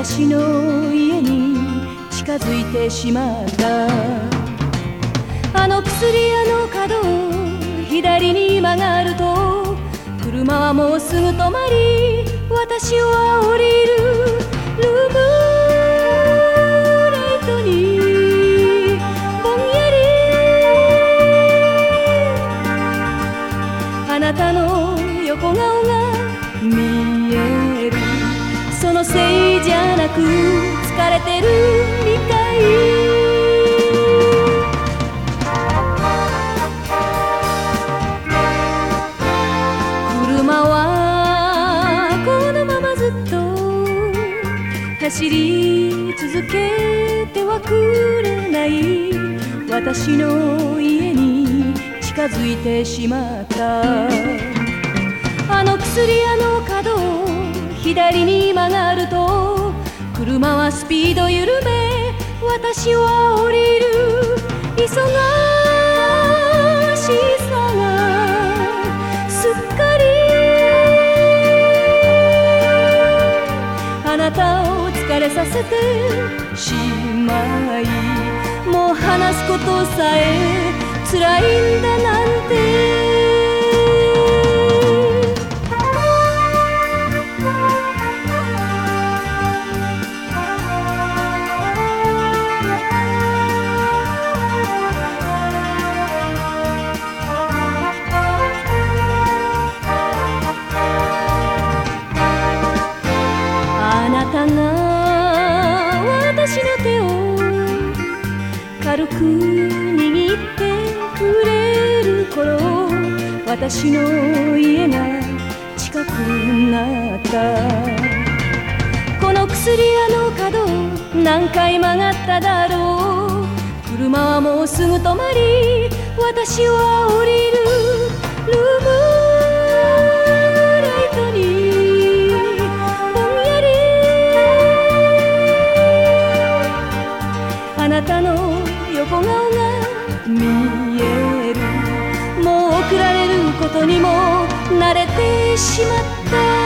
私の家に近づいてしまった。あの薬屋の角を左に曲がると、車はもうすぐ止まり、私は降りる。ルームライトにぼんやりあなたの横顔が見える。そのせいじゃなく疲れてるみたい。車はこのままずっと走り続けてはくれない。私の家に近づいてしまった。あの薬屋の角を左に曲がると、車はスピード緩め、私は降りる。忙しさがすっかりあなたを疲れさせてしまい、もう話すことさえ辛いんだなんて。あなたが私の手を軽く握ってくれる頃、私の家が近くなった。この薬屋の角を何回曲がっただろう。車はもうすぐ止まり、私は降りる。ルームライトにぼんやりあなたの横顔が見える。もう送られることにも慣れてしまった。